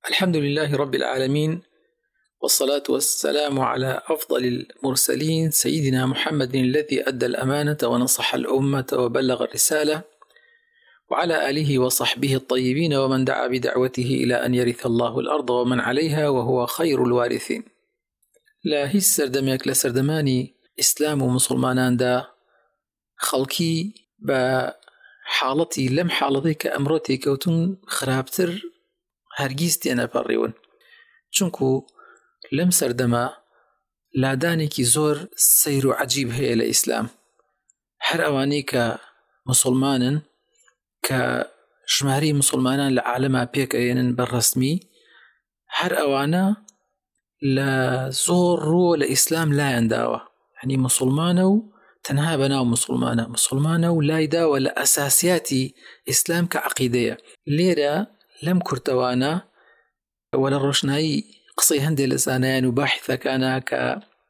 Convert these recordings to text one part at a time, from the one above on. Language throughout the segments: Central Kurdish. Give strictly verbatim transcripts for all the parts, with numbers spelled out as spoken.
الحمد لله رب العالمين، والصلاة والسلام على أفضل المرسلين سيدنا محمد الذي أدى الأمانة ونصح الأمة وبلغ الرسالة، وعلى آله وصحبه الطيبين ومن دعا بدعوته إلى أن يرث الله الأرض ومن عليها وهو خير الوارثين. لا هیچ سەردەمێک لە سەردەمانی ئیسلام و مسلمانان دا خەڵکی بە حاڵەتی لەم حاڵەتەی کە ئەمڕۆ تێکەوتون خراپتر هەرگیز تێنەپەڕیون، چونکو لەم سەردەما لادانێکی زۆر سەیر و عەجیب هەیە لە ئیسلام. هەر ئەوانەی کە مسلمانن کە ژمارەی مسلمانان لە عالەما پێکەهێنن بەڕەسمی، هەر ئەوانە لە زۆر ڕووە لە ئیسلام لایەنداوە، یعنی مسلمانە و تەنها بەناو مسلمانە مسلمانە و لایداوە لە ئەساسیاتی ئیسلام کە عەقیدەیە. لێرە لەم کورتەوانە وە لە ڕۆشنایی قسەی هەندێک لە زانایان و باحثەکانە کە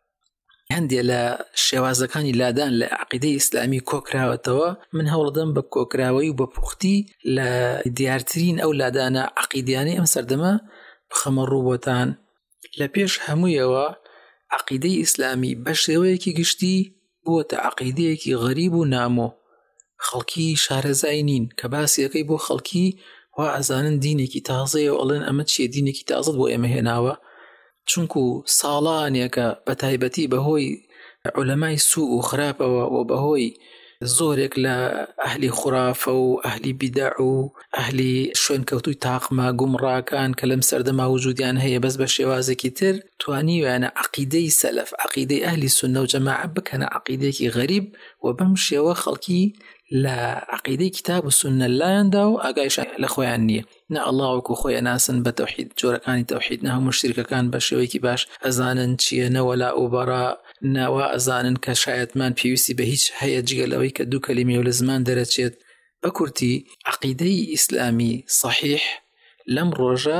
هەندێک لە شێوازەکانی لادان لە عەقیدەی ئیسلامی کۆکراوەتەوە، من هەوڵدەم بە کۆکراوەی و بە پوختی لە دیارترین ئەو لادانە عەقیدیانەی ئەم سەردەمە بخەمە ڕوو بۆتان. لە پێش هەموویەوە عەقیدەی ئیسلامی بە شێوەیەکی گشتی بووەتە عەقیدەیەکی غەریب و نامۆ، خەڵکی شارەزای نین کە باسیەکەی بۆ خەڵکی وا ئەزانن دینێکی تازەیە و ئەڵێن ئەمە چیە، دینێکی تازەت بۆ ئێمە هێناوە، چونکو ساڵانێکە بە تایبەتی بەهۆی عولەمای سوء و خراپەوە و بەهۆی زۆرێک لە ئەهلی خوڕافە و ئەهلی بیدع و ئەهلی شوێنکەوتووی تاقمە گومڕاکان کە لەم سەردەما وجودیان هەیە بەس بە شێوازێکی تر توانیویانە عەقیدەی سەلەف، عەقیدەی ئەهلی سوننە و جەماعە بکەنە عەقیدەیەکی غەریب و بەم شێوە خەڵکی لە عەقیدەی کتاب و سوننە لایەندا و ئاگایشان لە خۆیان نییە. نە ئەڵڵا وەکو خۆی ئەناسن بە تەوحید، جۆرەکانی تەوحید، نە هەموو شریکەکان بە شێوەیەکی باش ئەزانن چییە، نە وەلا و بەڕا، نەوا ئەزانن کە شایەتمان پێویستی بە هیچ هەیە جگە لەوەی کە دوو کەلیمە لە زمان دەرەچێت. بە کورتی عەقیدەی ئیسلامی صحیح لەم ڕۆژە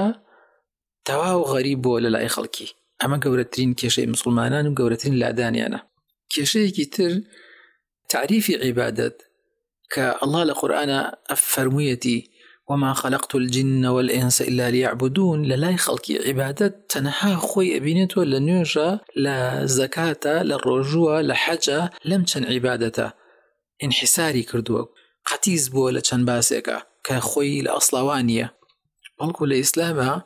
تەواو غەریب بووە لە لای خەڵکی. ئەمە گەورەترین کێشەی مسلمانان و گەورەترین لادانیانە. کێشەیەکی تر تعریفی عیبادەت کە الله لە قورئانە فەرموویەتی وما خلقت الجن والإنس إلا ليعبدون، للاي خلقي عبادت تنها خوي أبينتو لنوجة لزكاة للرجوة لحجة لم تن عبادته انحساري كردو قتيز بو لچن باسيكا كخوي لأصلاوانية. بلكو لإسلام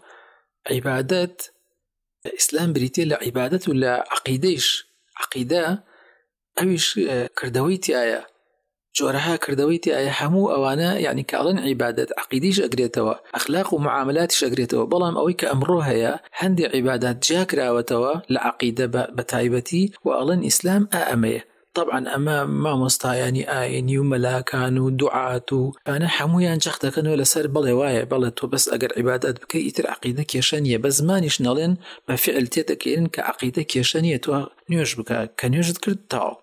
عبادت إسلام بريتي لعبادت ولا عقيديش عقيدة أويش كردويتي آية جۆرەها کردەوەیتی ئایا هەموو ئەوانە یعنی کاڵن عیبادەت عەقیدەیش ئەگرێتەوە، ئەخلاق و معاملاتیش ئەگرێتەوە، بەڵام ئەوەی کە ئەمڕۆ هەیە هەندێک عیبادات جیاکراوەتەوە لە عەقیدە بە تایبەتی و ئەڵێن ئیسلام ئا ئەمەیە. طبعا ئەمە مامۆستایانی ئاینی و مەلاکان و دوعات و ئەنە هەموویان جەخ دەکەنەوە لەسەر بەڵێ وایە بەڵێ تۆ بەس ئەگەر عیبادەت بکەی ئیتر عەقیدە کێشە نییە، بە زمانیش نەڵێن بە فعل تێدەکەین کە عەقیدە کێشە نییە، تۆ نوێژ بکە کە نوێژت کرد تاو.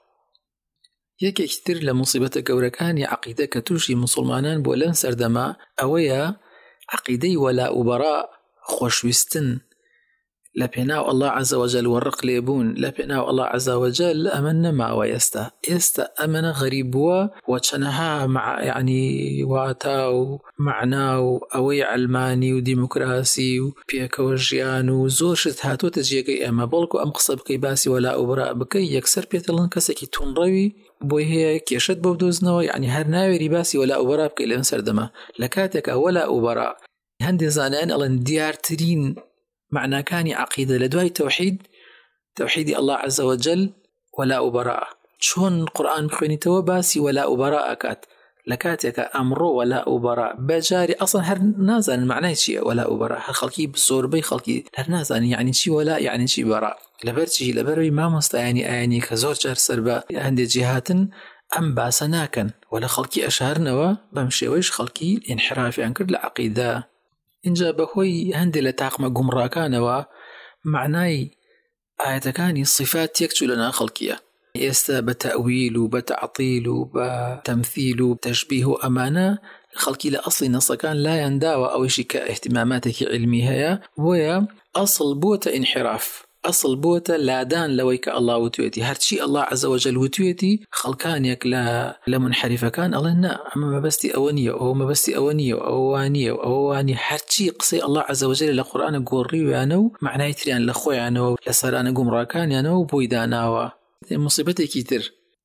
یەکێکی تر لە موسیبەتە گەورەکانی عەقیدە کە تووشی مسلمانان بۆ لەم سەردەما ئەوەیە عەقیدەی وەلا و بەڕا، خۆشویستن لە پێناو ئەڵڵا عەزە وەجەل و ڕق لێبوون لە پێناو ئەڵڵا عەزە وەجەل ئەمە نەماوە ئێستا. ئێستا ئەمەنە غەریب بووە و چەنەها یعنی واتا و معنا و ئەوەی عەلمانی و دیموکراسی و پێکەوە ژیان و زۆر شت هاتووەتە جێگەی ئێمە. بەڵکو ئەم قسە بکەی باسی وەلا و بەڕا بکەی یەکسەر پێتەڵن کەسێکی توونڕەوی بۆی هەیە کێشت بۆ بدۆزنەوە، یعنی هەر ناوێری باسی وەلا و بەڕا بکەی لەم سەردەما. لە کاتێکە وەلا و بەڕا هەندێک زانایان ئەڵێن دیارترین معناکانی عەقیدە لە دوای تەوحید تەوحیدی ئەڵڵا عەزە وەجەل وەلا و بەڕا. چۆن قورئان بخوێنیتەوە باسی وەلا و بەڕا ئەکات، لە کاتێکە ئەمڕۆ وەلا و بەڕا بەجاری ئەسڵەن هەر نازانن معنای چییە وەلا و بەڕا، هەر خەڵکی زۆربەی خەڵکی هەر نازانن یعنی چی وەلا یعنی چی بەڕا. لەبەرچی لەبەرەوەی مامۆستایانی ئاینی کە زۆر جار سەر بە هەندێک جیهاتن ئەم باسە ناکەن و لە خەڵکی ئەشارنەوە، بەم شێوەیەش خەڵکی ئینحرافیان کرد لە عەقیدە. اینجا بەهۆی هەندێک لە تاقمە گومڕاکانەوە معنای ئاەتەکانی صفات تێکچوو لەناو خەڵکیە. ئێستا بە تەئویل و بە تەعطیل و بە تەمثیل و تەشبیه و ئەمانە خەڵکی لە ئەسڵی نەسەکان لایەنداوە، ئەوەشی کە احتیماماتێکی علمی هەیە بۆیە ئەسڵ بووەتە ئینحراف. ئەسڵ بووەتە لادان لەوەی کە ئەڵڵا وتوێتی هەرچی ئەڵڵا عەزەوەجەل وتوێتی خەڵکانێک لە لە منحەریفەکان ئەڵێن نا ئەمە مەبەستی ئەوە نییە ئەوە مەبەستی ئەوە نییە ئەوە وانییە ئەوە وانی هەرچی قسەی ئەڵڵا عەزەوەجەل لە قورئانە گۆڕیویانە و معنای تریان لە خۆیانەوە لە سەرانە گومڕاکانیانەوە بۆی داناوە. موسیبەتێکی تر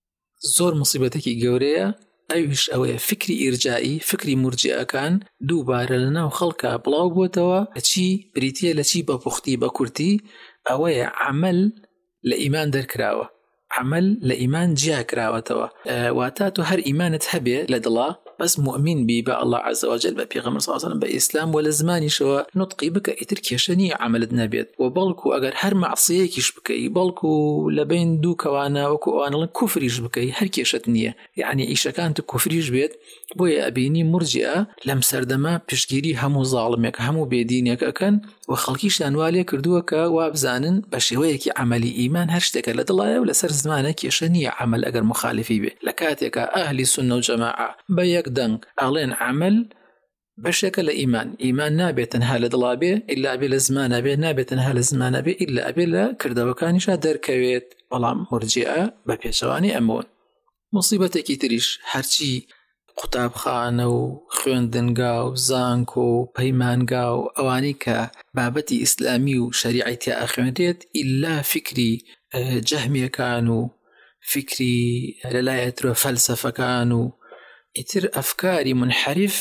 زۆر موسیبەتێکی گەورەیە ئەویش ئەوەیە فکری ئیرجائی فکری مرجئەکان دووبارە لەناو خەڵکە بڵاو بووتەوە لە چی بریتیە لە چی بە پوختی بە کورتی ئەوەیە عەمەل لە ئیمان دەرکراوە عەمەل لە ئیمان جیا کراوەتەوە واتە تۆ هەر ئیمانت هەبێ لە دڵا بەس مؤمن بی بە ئەڵڵا عەزەوەجەل بە پێغەمبەر صلی الله علیه و سلم بە ئیسلام و لە زمانیشەوە نوتقی بکە ئیتر کێشە نییە عەمەلت نەبێت و بەڵکو ئەگەر هەر مەعسیەیەکیش بکەی بەڵکو لە بین دوو کەوانە وەکو ئەوانەڵێن کوفریش بکەی هەر کێشەت نییە یعنی ئیشەکانت کوفریش بێت بۆیە ئەبینی مرجئە لەم سەردەما پشتگیری هەموو زاڵمێک هەموو بێدینێک ئەکەن و خەڵکیشیان وا لێ کردووە کە وا بزانن بە شێوەیەکی عەمەلی ئیمان هەر شتێکە لە دڵایە و لەسەر زمانە کێشە نییە عەمەل ئەگەر مخالفی بێ لە کاتێکە ئەهلی سونە و جەماعە بە یەک دەنگ ئەڵێن عەمەل بەشێکە لە ئیمان ئیمان نابێت تەنها لە دڵا بێ ئیلا ئەبێ لە زمانە بێ نابێت تەنها لە زمانە بێ ئیلا ئەبێ لە کردەوەکانیشا دەرکەوێت بەڵام مرجئە بە پێچەوانی ئەمەون. موسیبەتێکی تریش هەرچی قوتابخانە و خوێندنگا و زانک و پەیمانگا و ئەوانەی کە بابەتی ئیسلامی و شەریعەی تیا ئەخوێنرێت ئیلا فکری جەهمیەکان و فکری لەلایەترە فەلسەفەکان و ئیتر ئەفکاری منحەریف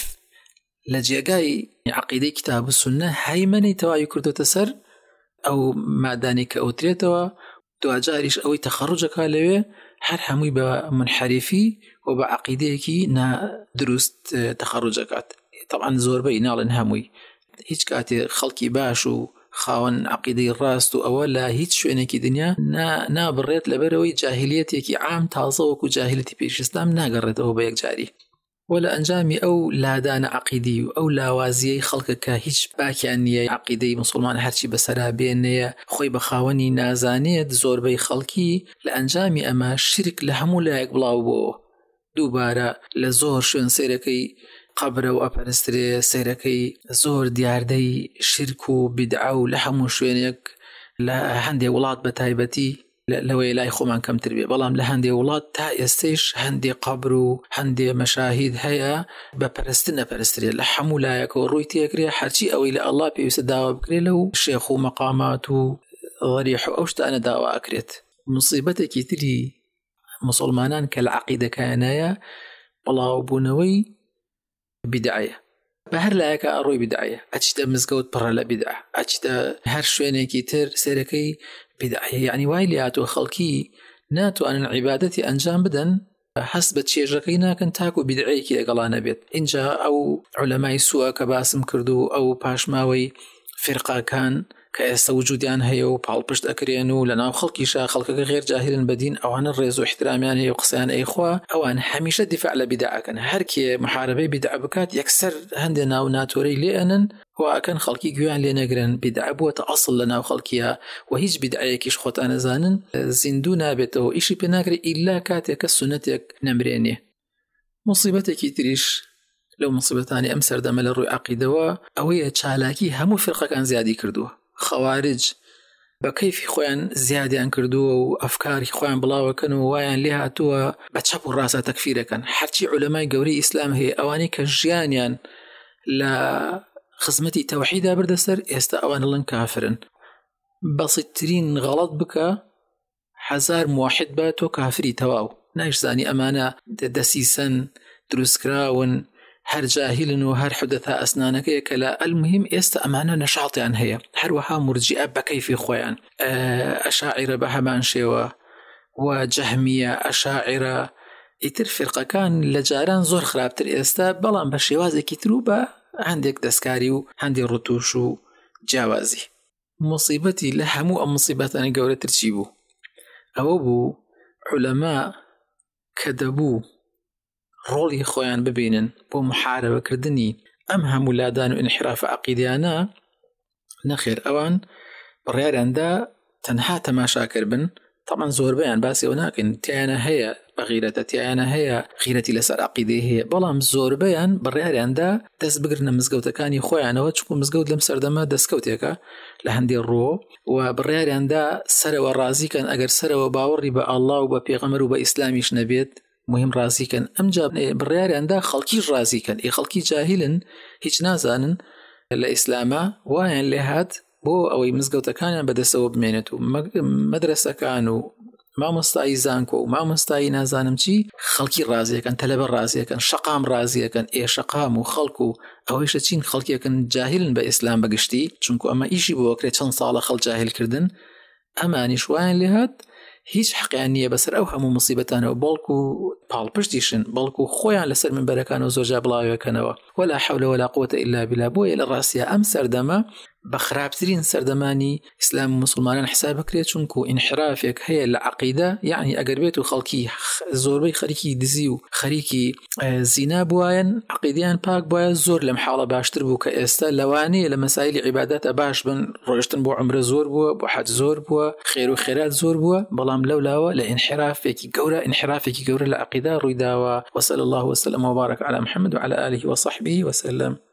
لە جێگای عەقیدەی کتاب و سونە هەیمەنەی تەواوی کردوتە سەر ئەو مادانی کە ئەوترێتەوە دوجاریش ئەوەی تەخەڕوجەکە لەوێ هەر هەمووی بە منحەریفی و بە عەقیدەیەکی نادروست تەخەڕوجەکات. طبعاً زۆربەی ناڵێن هەمووی هیچ کاتێ خەڵکی باش و خاوەن عەقیدەی ڕاست و ئەوە لە هیچ شوێنێکی دنیا نابڕێت لەبەرەوەی جاهلیەتێکی عام تازە وەکو جاهلیەتی پێش ئیسلام ناگەڕێتەوە بە یەکجاری و لە ئەنجامی ئەو لادانە عەقیدی و ئەو لاوازیەی خەڵکە کە هیچ باکیان نییە عەقیدەی مسلمان هەرچی بەسەرا بێنەیە خۆی بە خاوەنی نازانێت زۆربەی خەڵکی لە ئەنجامی ئەمە شرک لە هەموو لایەک بڵاو بووە دووبارە لە زۆر شوێن سەیرەکەی قەبرە و ئەپەرسترێ سەیرەکەی زۆر دیاردەی شرک و بیدعە و لە هەموو شوێنێک لە هەندێک وڵات بە تایبەتی لەوەی لای خۆمان کەمتر بێ بەڵام لە هەندێک وڵات تا ئێستەیش هەندێک قەبر و هەندێک مەشاهید هەیە بە پەرستن نەپەرسترێت لە هەموو لایەکەوە ڕووی تێکرێ هەرچی ئەوەی لە ئەڵڵا پێویستە داوا بکرێ لەو شێخ و مەقامات و ضەریح و ئەو شتانە داوا ئەکرێت. موسیبەتێکی تری مسلمانان کە لە عەقیدەکانەیە بڵاوبوونەوەی بیدعەیە بە هەر لایەکە ئەڕۆی بیدعەیە ئەچیتە مزگەوت پڕە لە بیدعە ئەچیتە هەر شوێنێکی تر سێرەکەی بیدعەیە یعنی وای لێهاتووە خەڵکی ناتوانن عیبادەتی ئەنجام بدەن هەست بە چێژەکەی ناکەن تاکو بیدعەیەکی لەگەڵا نەبێت. اینجا ئەو عولەمای سووە کە باسم کردو ئەو پاشماوەی فرقاکان کە ئێستا وجودیان هەیە و پاڵپشت ئەکرێن و لە ناو خەڵکیشا خەڵکەکە غێر جاهلن بەدین ئەوانە ڕێز و احترامیان هەیە و قسەیان ئەیخوا ئەوان هەمیشە دیفاع لە بیدعەکەن هەرکێ محاربەی بیدعە بکات یەکسەر هەندێ ناو ناتۆرەی لێ ئەنن و ئەکەن خەڵکی گویان لێ نەگرن بیدعە بووەتە ئەسڵ لە ناو خەڵکیە و هیچ بیدعەیەکیش خۆتان نەزانن زیندوو نابێتەوە ئیشی پێ ناکرێت ئیلا کاتێک کە سونەتێک نەمرێنێ. موسیبەتێکی تریش لەو موسیبەتانی ئەم سەردەمە لە ڕووی عەقیدەوە ئەوەیە چالاکی هەموو فرقەکان زیادی کردووە. خەوارج بە کەیفی خۆیان زیادیان کردووە و ئەفکاری خۆیان بڵاوەکەن و وایان لێ هاتووە بە چەپ و ڕاستە تەکفیرەکەن هەرچی عولەمای گەورەی ئیسلام هەیە ئەوانەی کە ژیانیان لە خزمەتی تەوحیدا بردەسەر ئێستا ئەوان لەن کافرن. بەسیترین غەڵەت بکە هەزار موحد بە تۆ کافری تەواو نایشزانی ئەمانە دەسیسەن دروستکراون هەر جاهلن و هەر حدەثا ئەسنانەکەیە کە لە ئەلمهم ئێستا ئەمانە نەشاڵیان هەیە هەروەها مرجئە بە کەیفی خۆیان ئەشاعیرە بە هەمان شێوە و جەهمیە ئەشاعیرە ئیتر فرقەکان لە جاران زۆر خراپتر ئێستا بەڵام بە شێوازێکی تر و بە هەندێک دەستکاری و هەندێک ڕوتوش و جیاوازی. موسیبەتی لە هەموو ئەم موسیبەتانی گەورەتر چی بوو؟ ئەوە بوو عولەما کە دەبوو ڕۆڵی خۆیان ببینن بۆ محاربەکردنی ئەم هەموو لادان و انحراف عەقیدەیانە نەخێر ئەوان بڕیاریاندا تەنها تەماشاکەر بن. طبعا زۆربەیان باسی ئەو ناکەین تیانە هەیە بەغیرەتەتیانە هەیە، غیرەتی لەسەر عەقیدەی هەیە، بەڵام زۆربەیان بڕیاریاندا دەست بگرنە مزگەوتەکانی خۆیانەوە، چونکو مزگەوت لەم سەردەمە دەستکەوتێکە لە هەندێک ڕۆ و بڕیاریاندا سەرەوە ڕازیکەن ئەگەر سەرەوە باوەڕی بە ئەڵڵا و بە پێغەمبەر و بە ئیسلامیش نەبێت مهم ڕازیکەن. ئەمجا بڕیاریاندا خەڵکیش ڕازیکەن، ئێ خەڵکی جاهیلن هیچ نازانن لە ئیسلامە، وایان لێ هات بۆ ئەوەی مزگەوتەکانیان بەدەستەوە بمێنێت و مەدرسەکان و مامۆستایی زانکۆ و مامۆستایی نازانم چی خەڵکی ڕازیەکەن، تەلەبە ڕازیەکەن، شەقام ڕازیەکەن، ئێ شەقام و خەڵک و ئەوەیشە چین خەڵکیەکەن جاهلن بە ئیسلام بەگشتی، چونکو ئەمە ئیشی بۆ وەکرێت چەند ساڵە خەڵک جاهلکردن، ئەمانیش وایان لێ هات هیچ حەقیان نییە بەسەر ئەو هەموو مصیبەتانەوە، بەڵکو پاڵپشتیشن، بەڵکو خۆیان لەسەر منبەرەکانەوە زۆرجا بڵاویەکەنەوە، ولا حول ولا قوة إلا بالله. بۆیە لە ڕاستیە ئەم سەردەمە بە خراپترین سەردەمانی ئیسلام و مسلمانان حساب بکرێت، چونکو ئینحرافێک هەیە لە عەقیدە، یعنی ئەگەر بێت و خەڵکی زۆربەی خەریکی دزی و خەریکی زینا بووایەن، عەقیدەیان پاک بووایە، زۆر لەم حاڵە باشتر بوو کە ئێستا لەوانەیە لە مەسایلی عیبادەتە باش بن، ڕۆیشتن بۆ عومرە زۆر بووە، بۆ حەج زۆر بووە، خێر و خێرات زۆر بووە، بەڵام لەولاوە لە ئینحرافێکی گەورە ئینحرافێکی گەورە لە عەقیدە ڕوویداوە. وصلى الله وسلم وبارك على محمد وعلى آله وصحبه وسلم.